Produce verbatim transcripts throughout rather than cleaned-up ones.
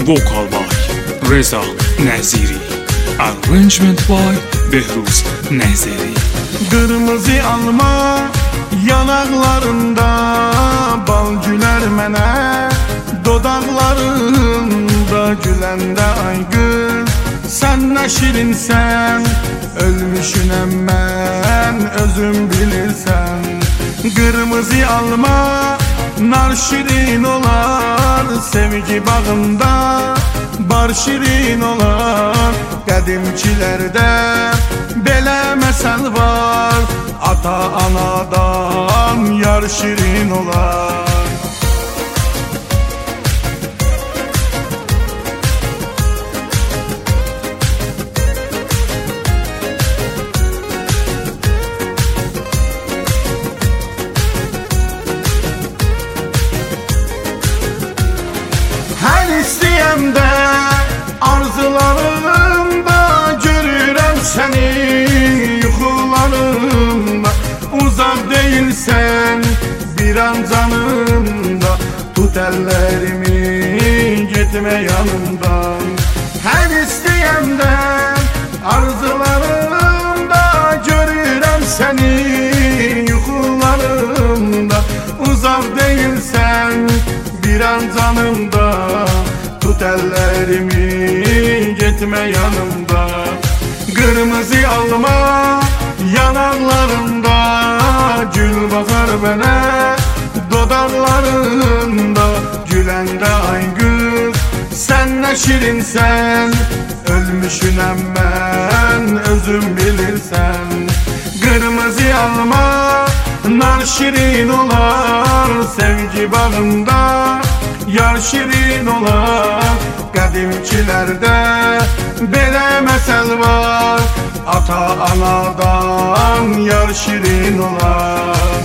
Vokal by Reza Nəziri, Arrangement by Behruz Nəziri. Qırmızı alma yanaqlarında bal gülər mənə, dodaqlarında güləndə ay qız, sən nə şirinsən, ölmüşünəm mən, özüm bilirsən. Qırmızı alma nar şirin olar, sevgi bağında bar şirin olar. Qədimkilərdə belə məsəl var, ata anadan yar şirin olar. Hər istəyəmdə, arzularımda görürəm səni, yuxularımda uzaq deyilsən, bir an canımda. Tut əllərimi, getmə yanımdan. Hər istəyəmdə, arzularımda görürəm səni, yuxularımda uzaq deyilsən, bir an canımda. Tut əllərimi, getmə yanımda. Qırmızı alma yanaqlarında gül baxar mənə, dodaqlarında güləndə ay qız, sən nə şirinsən, ölmüşünəm mən, özüm bilirsən. Qırmızı alma nar şirin olar, sevgi bağında yar şirin olar. Qədimkilərdə belə məsəl var, ata anadan yar şirin olar.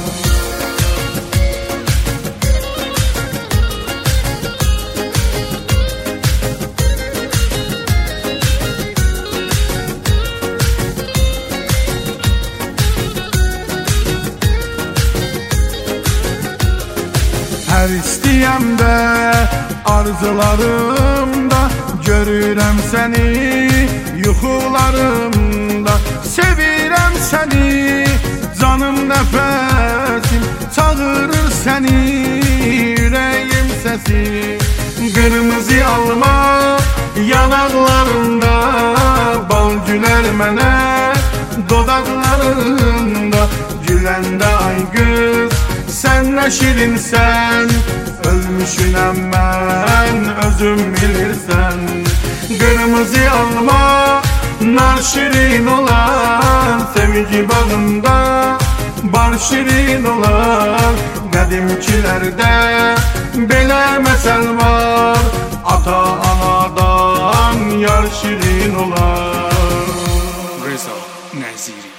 Hər istəyəmdə, arzularımda görürəm səni, yuxularımda sevirəm səni. Canım nəfəsim çağırır səni, ürəyim səsi. Qırmızı alma yanaqlarında bal gülər mənə, dodaqlarında güləndə ay qız, sən nə şirinsən, ölmüşünəm mən, özüm bilirsən. Qırmızı alma nar şirin olar, sevgi bağında bar şirin olar. Qədimkilərdə belə məsəl var, ata anadan yar şirin olar. Reza Nəziri.